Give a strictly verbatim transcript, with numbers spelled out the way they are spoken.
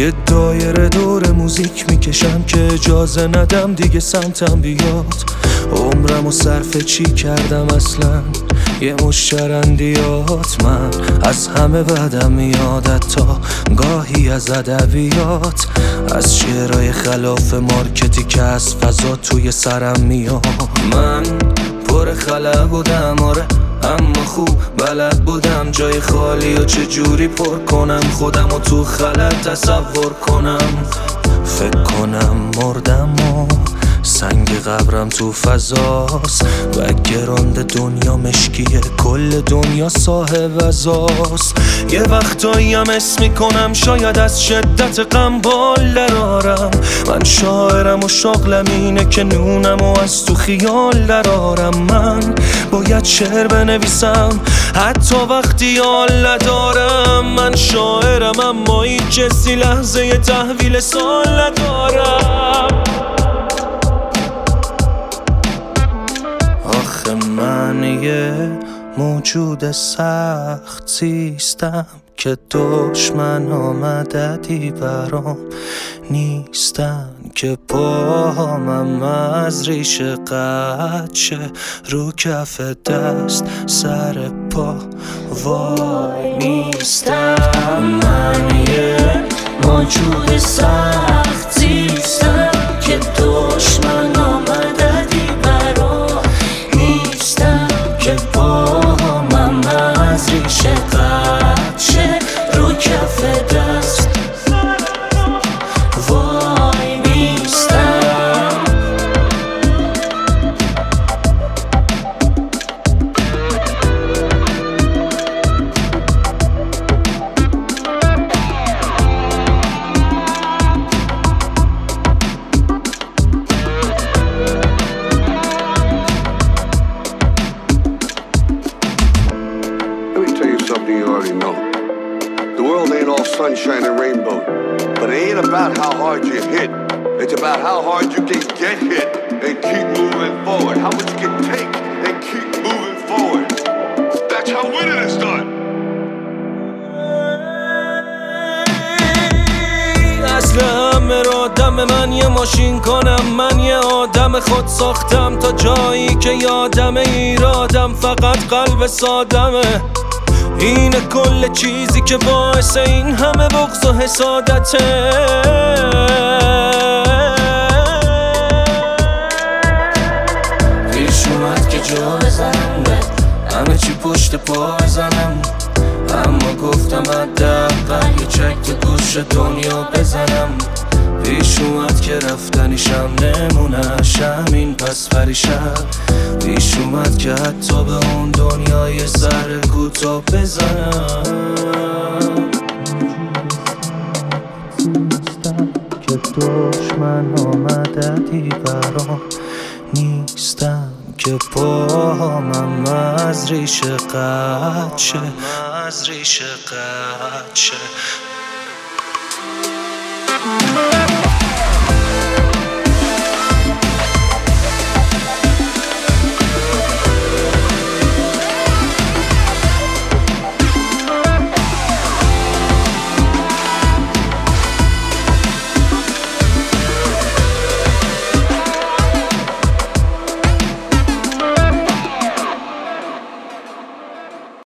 یه دایره دور موزیک میکشم که اجازه ندم دیگه سمتم بیاد. عمرمو صرف چی کردم اصلا؟ یه مش شرندیات. من از همه بدم میاد، تا گاهی از ادبیات، از شعرهای خلاف مارکتی که از فضا توی سرم میاد. من پر خلا بودم آره، اما خوب بلد بودم جای خالی و چجوری پر کنم خودم و تو خلط تصور کنم. فکر کنم مردم و سنگ قبرم تو فضاست، بک‌گراند دنیا مشکیه، کل دنیا صاحب ازاست. یه وقتایی هم اسم میکنم شاید از شدت غم بال درارم. من شاعرم و شغلم اینه که نونم و از تو خیال درارم. من باید شعر بنویسم حتی وقتی حال ندارم. من شاعرم اما این کسی لحظه ی تحویل سال ندارم. آخه من یه موجود سخت زیستم که دشمن آمددی برام نیستن، که پاهامم از ریشه قطع شه رو کف دست سر پا وای نیستم. من یه موجود سخت زیستم که دشمن آمددی برام نیستم، که پاهامم از ریشه قطع شه رو کف دست وای نیستم. Something you already know. The world ain't all sunshine and rainbow, but it ain't about how hard you hit. It's about how hard you can get hit and keep moving forward. How much you can take and keep moving forward. That's how winning is done. اصل همه را دم من یه ماشین کنم، من یه آدم خود ساختم تا جایی که یادم ایرادم فقط قلب سادمه. اینه کل چیزی که باعث این همه بغض و حسادته. پیش اومد که جا بزنم به همه چی پشت پا بزنم، اما گفتم حداقل یه چک تو گوش دنیا بزنم. پیش اومد که رفتنیشم نمونش همین پس پریشم. پیش اومد که حتی به اون دنیای سر کوتا بزنم. که دشمن آمددی برام نیستم، که پاهامم از ریشه قطع شه از ریشه قطع شه.